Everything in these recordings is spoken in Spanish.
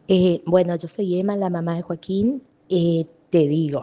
Bueno, yo soy Emma, la mamá de Joaquín. Te digo,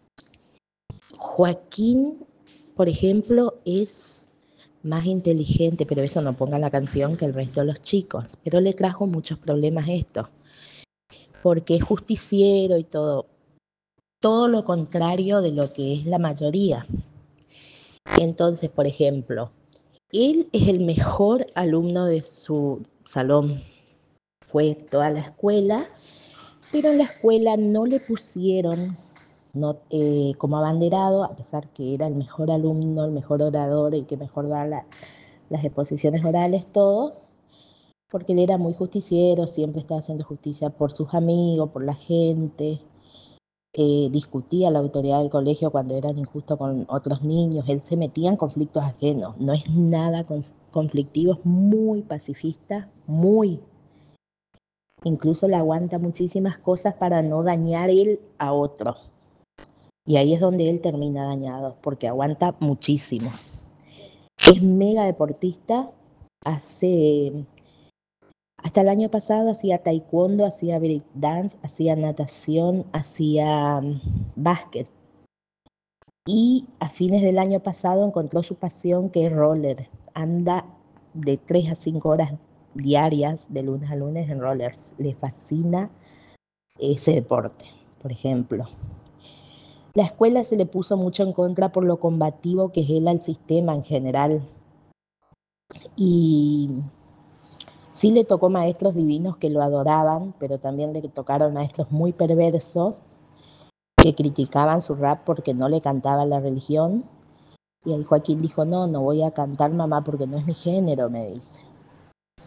Joaquín, por ejemplo, es más inteligente, pero eso no ponga la canción, que el resto de los chicos. Pero le trajo muchos problemas esto, porque es justiciero y todo lo contrario de lo que es la mayoría. Entonces, por ejemplo, él es el mejor alumno de su salón, fue toda la escuela, pero en la escuela no le pusieron como abanderado, a pesar que era el mejor alumno, el mejor orador, el que mejor da las exposiciones orales, todo, porque él era muy justiciero, siempre estaba haciendo justicia por sus amigos, por la gente, discutía la autoridad del colegio cuando eran injustos con otros niños, él se metía en conflictos ajenos, no es nada conflictivo, es muy pacifista, muy. Incluso le aguanta muchísimas cosas para no dañar él a otro. Y ahí es donde él termina dañado, porque aguanta muchísimo. Es mega deportista, hace, hasta el año pasado hacía taekwondo, hacía break dance, hacía natación, hacía básquet. Y a fines del año pasado encontró su pasión, que es roller. Anda de 3 a 5 horas diarias, de lunes a lunes, en rollers. Le fascina ese deporte, por ejemplo. La escuela se le puso mucho en contra por lo combativo que es él al sistema en general. Y sí le tocó maestros divinos que lo adoraban, pero también le tocaron maestros muy perversos que criticaban su rap porque no le cantaba la religión. Y ahí Joaquín dijo, no, no voy a cantar, mamá, porque no es mi género, me dice.